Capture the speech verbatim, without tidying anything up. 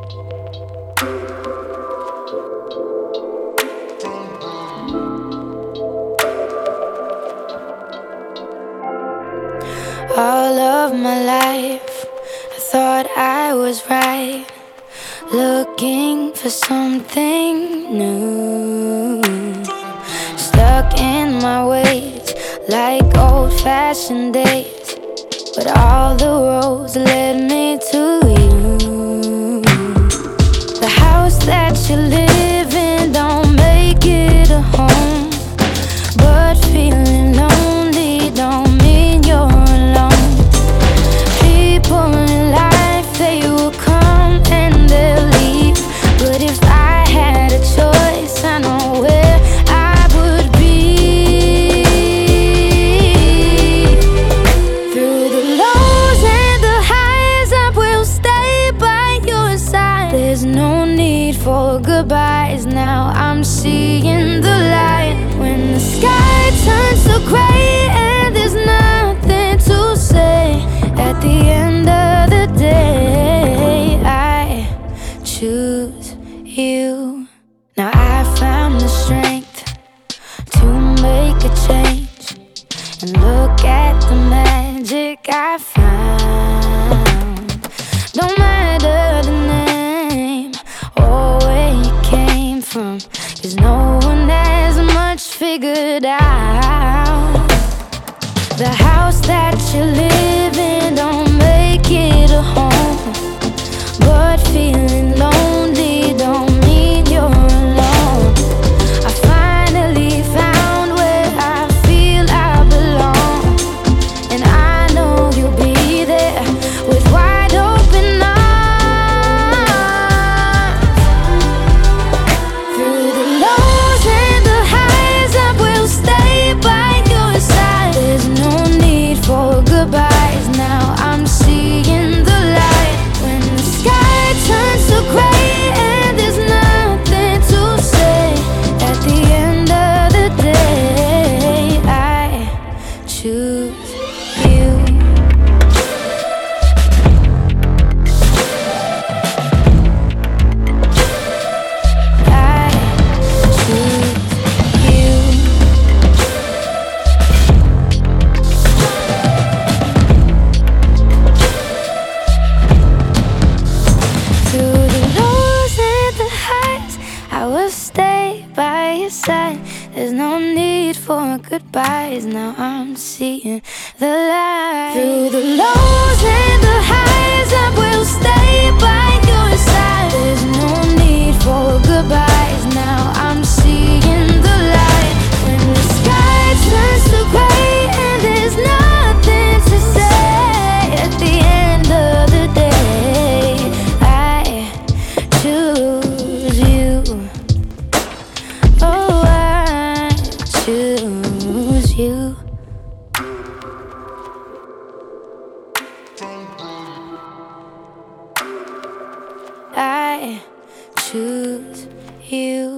All of my life, I thought I was right, looking for something new. Stuck in my ways, like old-fashioned days, but all the roads led me to you. The house that you live in don't make it a home, but feeling lonely don't mean you're alone. People in life, they will come and they'll leave, but if I had a choice, I know where I would be. Through the lows and the highs, I will stay by your side. There's no need for goodbyes now, I'm seeing the light. When the sky turns so gray and there's nothing to say, at the end of the day, I choose you. Now I found the strength to make a change, and look at the magic I found. Don't matter the name or where you came from, 'cause no one has much figured out. The house that you live in don't make it a home, but feeling lonely don't mean you're alone. I finally found where I feel I belong, and I know you'll be there with wide open arms. Through the lows and the highs, I will stay by your side. There's no need for goodbyes now, I'm seeing the light. When the sky turns so gray and there's nothing to say, at the end of the day, I choose you. I choose you. Through the lows and the highs, I will stay by your side. There's no need for goodbyes now, I'm seeing the light. Through the lows and the highs, I will stay by your side. There's no need for goodbyes now, I'm seeing the light. When the sky turns to gray and there's nothing to say, at the end of the day, I choose you. Oh, I choose you. I choose you.